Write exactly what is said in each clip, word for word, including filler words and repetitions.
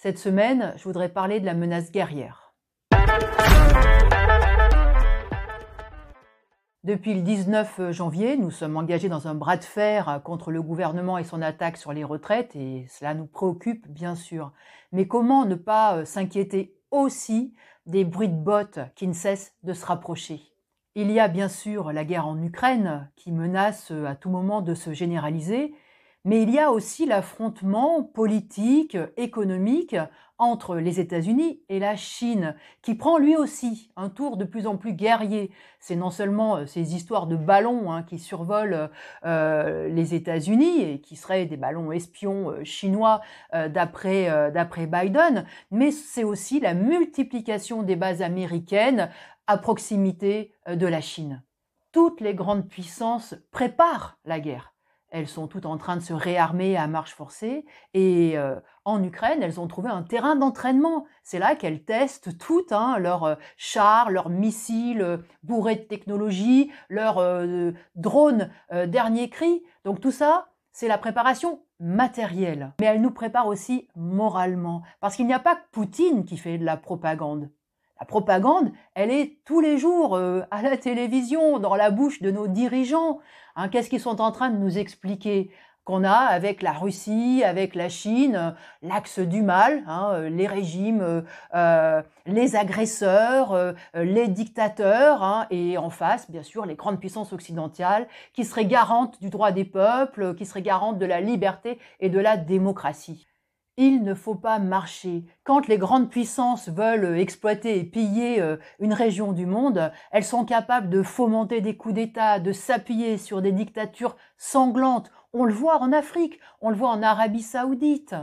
Cette semaine, je voudrais parler de la menace guerrière. Depuis le dix-neuf janvier, nous sommes engagés dans un bras de fer contre le gouvernement et son attaque sur les retraites, et cela nous préoccupe bien sûr. Mais comment ne pas s'inquiéter aussi des bruits de bottes qui ne cessent de se rapprocher? Il y a bien sûr la guerre en Ukraine qui menace à tout moment de se généraliser, mais il y a aussi l'affrontement politique, économique entre les États-Unis et la Chine, qui prend lui aussi un tour de plus en plus guerrier. C'est non seulement ces histoires de ballons hein, qui survolent euh, les États-Unis et qui seraient des ballons espions euh, chinois euh, d'après euh, d'après Biden, mais c'est aussi la multiplication des bases américaines à proximité euh, de la Chine. Toutes les grandes puissances préparent la guerre. Elles sont toutes en train de se réarmer à marche forcée et euh, en Ukraine, elles ont trouvé un terrain d'entraînement. C'est là qu'elles testent toutes hein, leurs euh, chars, leurs missiles euh, bourrés de technologie, leurs euh, drones euh, dernier cri. Donc tout ça, c'est la préparation matérielle. Mais elle nous prépare aussi moralement, parce qu'il n'y a pas que Poutine qui fait de la propagande. La propagande, elle est tous les jours euh, à la télévision, dans la bouche de nos dirigeants. Hein, qu'est-ce qu'ils sont en train de nous expliquer? Qu'on a avec la Russie, avec la Chine, euh, l'axe du mal, hein, euh, les régimes, euh, euh, les agresseurs, euh, les dictateurs, hein, et en face, bien sûr, les grandes puissances occidentales qui seraient garantes du droit des peuples, qui seraient garantes de la liberté et de la démocratie. Il ne faut pas marcher. Quand les grandes puissances veulent exploiter et piller une région du monde, elles sont capables de fomenter des coups d'État, de s'appuyer sur des dictatures sanglantes. On le voit en Afrique, on le voit en Arabie Saoudite.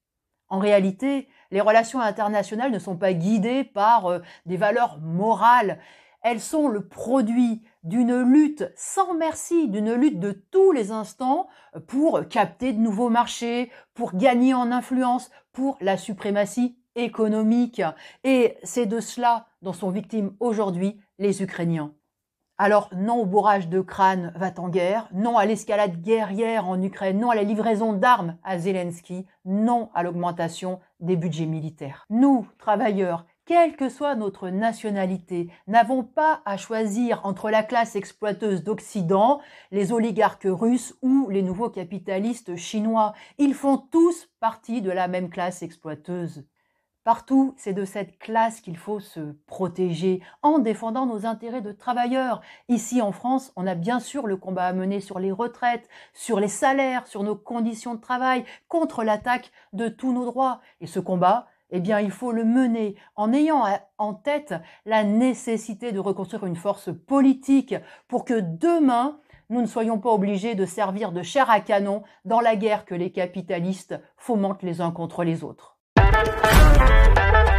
En réalité, les relations internationales ne sont pas guidées par des valeurs morales. Elles sont le produit d'une lutte sans merci, d'une lutte de tous les instants pour capter de nouveaux marchés, pour gagner en influence, pour la suprématie économique. Et c'est de cela dont sont victimes aujourd'hui les Ukrainiens. Alors non au bourrage de crâne va-t-en-guerre, non à l'escalade guerrière en Ukraine, non à la livraison d'armes à Zelensky, non à l'augmentation des budgets militaires. Nous, travailleurs, quelle que soit notre nationalité, n'avons pas à choisir entre la classe exploiteuse d'Occident, les oligarques russes ou les nouveaux capitalistes chinois. Ils font tous partie de la même classe exploiteuse. Partout, c'est de cette classe qu'il faut se protéger en défendant nos intérêts de travailleurs. Ici en France, on a bien sûr le combat à mener sur les retraites, sur les salaires, sur nos conditions de travail, contre l'attaque de tous nos droits. Et ce combat, eh bien, il faut le mener en ayant en tête la nécessité de reconstruire une force politique pour que demain, nous ne soyons pas obligés de servir de chair à canon dans la guerre que les capitalistes fomentent les uns contre les autres.